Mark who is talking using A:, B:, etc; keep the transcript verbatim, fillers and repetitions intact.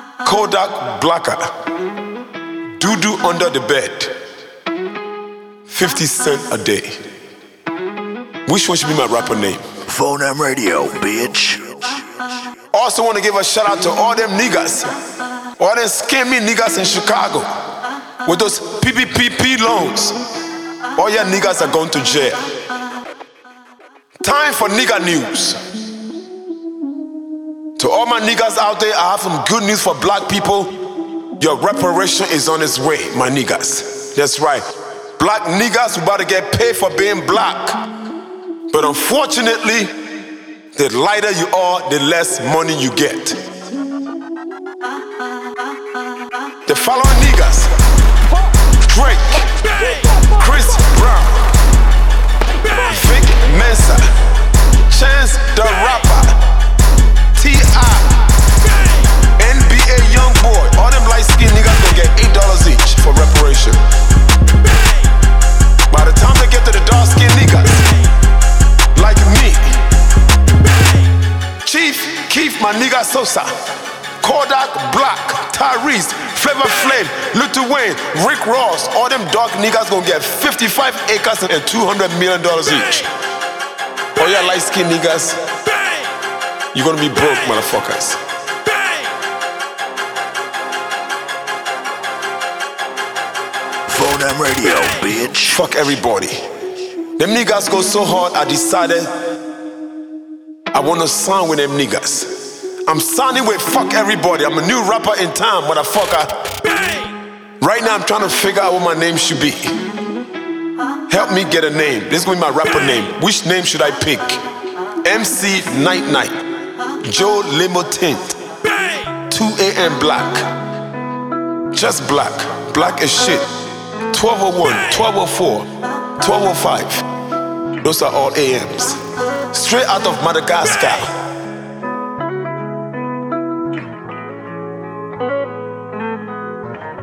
A: Kodak Blacker, Doo-Doo Under the Bed, fifty cent a day. Which one should be my rapper name?
B: Phone M Radio, bitch.
A: Also want to give a shout out to all them niggas, all them scammy niggas in Chicago with those P P P P loans. All your niggas are going to jail. Time for nigga news. To all my niggas out there, I have some good news for black people. Your reparation is on its way, my niggas. That's right. Black niggas who about to get paid for being black. But unfortunately, the lighter you are, the less money you get. The following niggas: Drake, Chris Brown, Vic Mensa, Chance the Rapper, T I, N B A Youngboy. All them light-skinned niggas gonna get eight dollars each for reparation. By the time they get to the dark-skinned niggas, like me, Chief Keef, my nigga Sosa, Kodak Black, Tyrese, Flavor Flav, Lil Wayne, Rick Ross, all them dark niggas gonna get fifty-five acres and two hundred million dollars each. All y'all light-skinned niggas, you're gonna be broke, motherfuckers.
B: Phone M Radio, bitch.
A: Fuck everybody. Them niggas go so hard, I decided I wanna sign with them niggas. I'm signing with fuck everybody. I'm a new rapper in town, motherfucker. Right now I'm trying to figure out what my name should be. Help me get a name. This is gonna be my rapper name. Which name should I pick? M C Night Night, Joe Limo Tint, two A M Black, just black, black as shit, twelve oh one, twelve oh four, twelve oh five. Those are all A Ms. Straight out of Madagascar.